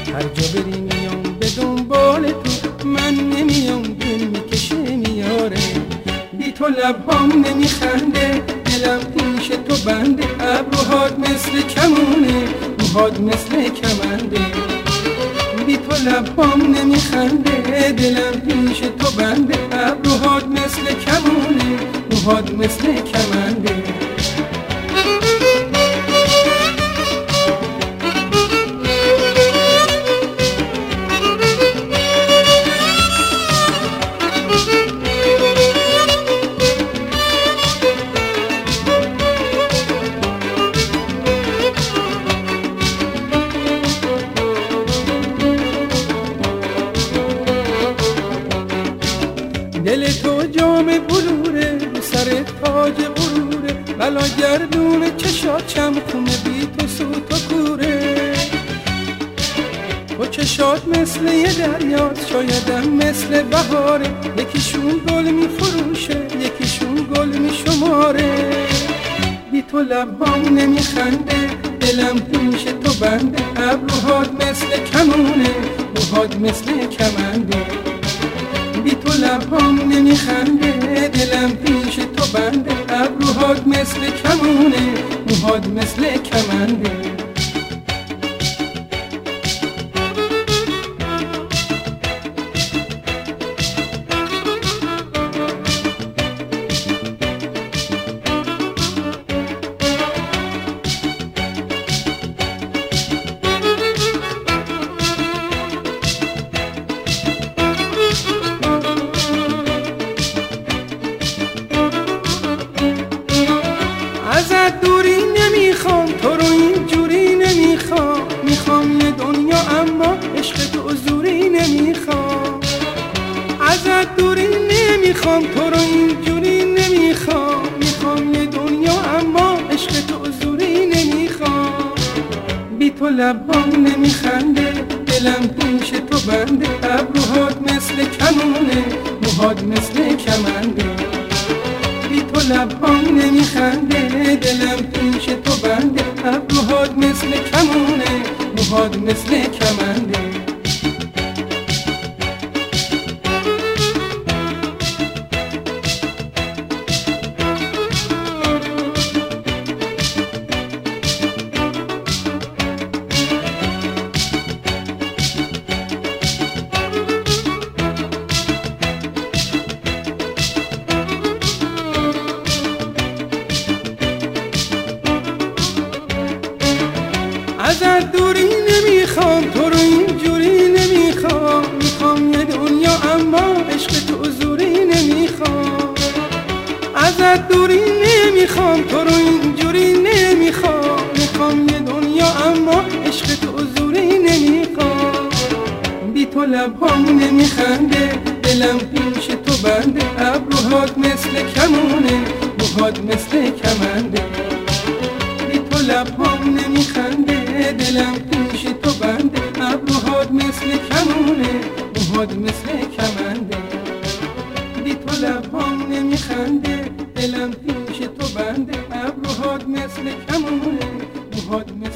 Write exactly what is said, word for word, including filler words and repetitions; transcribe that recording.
هر جا بری میام به دنبال تو، من نمیام دل میکشه میاره. بی تو لبهام نمیخنده، دلم پیش تو بنده. ابروهات مثل کمونه، موهات مثل کمنده. بی تو لبهام نمیخنده، دلم پیش تو بنده. ابروهات مثل کمونه، موهات مثل کمنده. دل تو جام بلوره، رو سر تاج غروره. بلا گردون چشات چمخونه، بی تو سوت و کوره. تو چشات مثل یه دریاست، شایدم مثل بهاره. یکیشون گل می فروشه، یکیشون گل می شماره. بی تو لبهام نمیخنده، دلم پیش تو بنده. ابروهات مثل کمونه، موهات مثل کمنده. بی تو لبهام نمیخنده، دلم پیش تو بنده. ابروهات مثل کمونه، موهات مثل کمنده. ازت دوری نمیخوام، تو رو اینجوری نمیخوام. میخوام یه دنیا اما عشق تو حضوری نمیخوام. ازت دوری نمیخوام، تو رو اینجوری نمیخوام. میخوام یه دنیا اما عشق تو حضوری نمیخوام. بی تو لبهام نمیخنده، دلم پیش تو بنده. ابروهات مثل کمونه، موهات مثل کمنده. بی تو لبهام نمیخنده، دلم پیش تو بنده. ابروهات مثل کمونه، موهات مثل کمنده. ازت دوری نمیخوام، تو رو اینجوری نمیخوام. میخوام یه دنیا اما عشق تو حضوری نمیخوام. ازت دوری نمیخوام، تو رو اینجوری نمیخوام. میخوام یه دنیا اما عشق تو حضوری نمیخوام. بی تو لبهام نمیخنده، دلم پیش تو بنده. ابروهات مثل کمونه، موهات مثل کمنده. بی تو لبهام نمیخنده، دلم پیش تو بنده. ابروهات مثل کمونه، موهات مثل کمنده. بی تو لبهام نمیخنده، دلم پیش تو بنده. ابروهات مثل کمونه، موهات مثل